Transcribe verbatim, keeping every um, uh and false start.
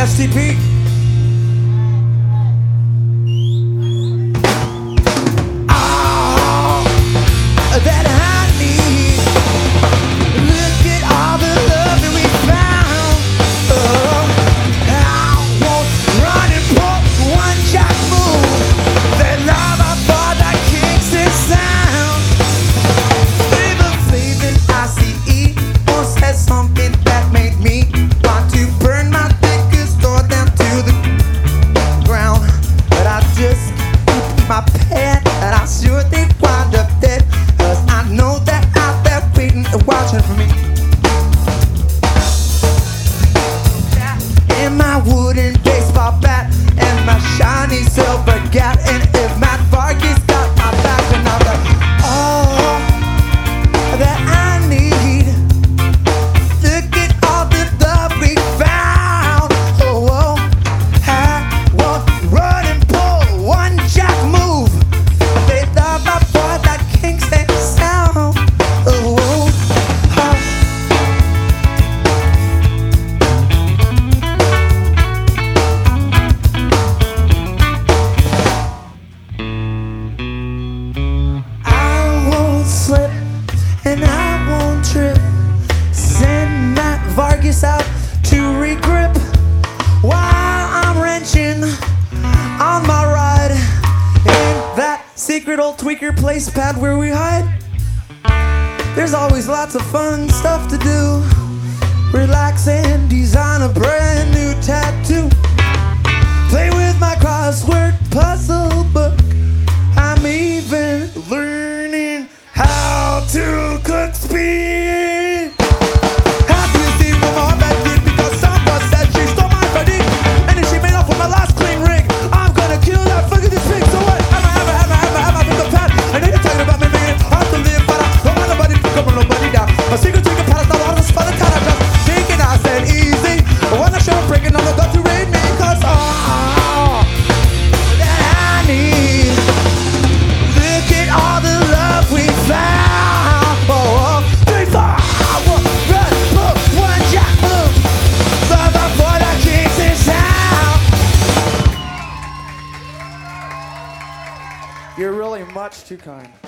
S T P. All that I need. Look at all the love that we found. Oh, I won't run and pull one shot move. That love I thought that kicks and sound. Flavor, flavor, I C E. Once said something that made me want to burn my thickest door down to the ground. But I just keep my pet, and I sure they wind up dead. Cause I know that out there waiting and watching for me. And my wooden baseball bat and my shiny silver gat. And if Matt Vargas got my back, then I'll be all that I need. Look at all the love we found. Oh, oh, I won't run and pull one jack move. They love my boy that kinks and sound. Oh, oh, oh. I won't slip and I won't trip. Send Matt Vargas out to regrip while I'm wrenching on my ride in that secret old tweaker place pad where we hide. There's always lots of fun stuff to do. Relax and design a brand new tattoo. Play with my crossword puzzle book. I'm even learning how to cook speed. How do you see what my heart back did? Because someone said she stole my buddy, and then she made off with my last clean ring. I'm gonna kill that fucking this pig. So what? Have I, have I, have I, have I, have I picked a pad? I need to tell you about me being hard to live, but I don't want nobody to come on nobody down. My secret to the palace, not all of us by the time I just take it nice and easy. But when I show up breaking, I'm about to raid me. Cause all that I need. Look at all the love we found. Oh, oh, three, four, one, run, pull, one jack move. Love our boy that kicks and sound. You're really much too kind.